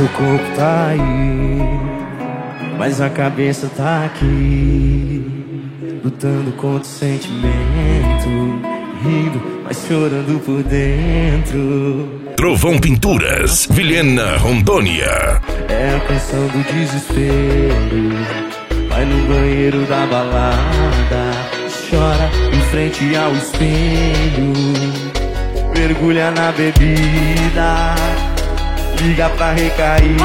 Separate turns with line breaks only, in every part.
Seu corpo tá aí, mas a cabeça tá aqui, lutando contra o sentimento, rindo, mas chorando por dentro.
Trovão Pinturas, Vilhena, Rondônia.
É a canção do desespero. Vai no banheiro da balada, chora em frente ao espelho, mergulha na bebida, liga pra recaída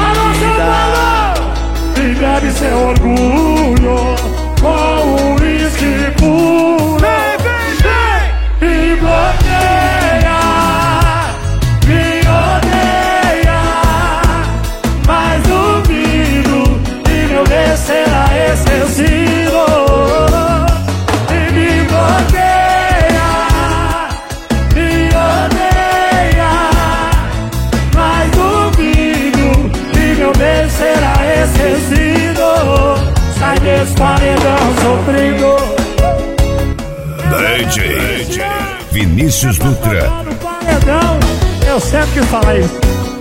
e bebe seu orgulho com o uísque puro. E bloqueia, me odeia, mas duvido que meu bem será esquecido. E me bloqueia, me odeia, mas duvido que meu bem será esquecido. Sai desse paredão sofrido.
DJ Vinícius Dutra.
No paredão, eu sempre quis falar isso.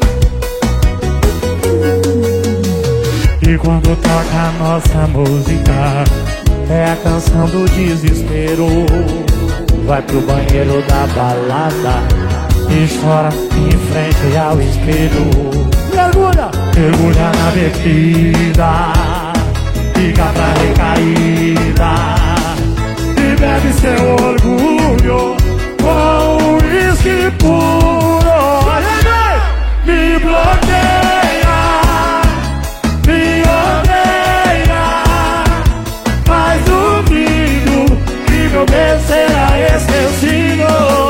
E quando toca a nossa música, é a canção do desespero. Vai pro banheiro da balada e chora em frente ao espelho. Mergulha, mergulha na bebida, fica pra recaída e bebe seu orgulho com o uísque puro. Me bloqueia, me odeia, mas duvido que meu bem será esquecido.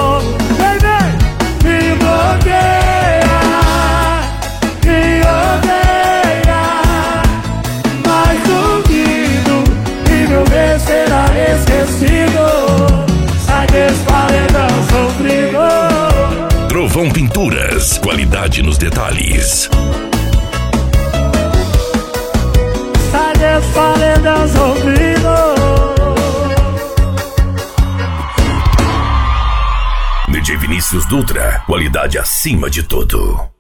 Me bloqueia, me odeia, mas duvido que meu bem será esquecido. Sai desse paredão sofrido.
Trovão Pinturas, qualidade nos detalhes.
Sai desse paredão sofrido.
DJ Vinícius Dutra, qualidade acima de tudo.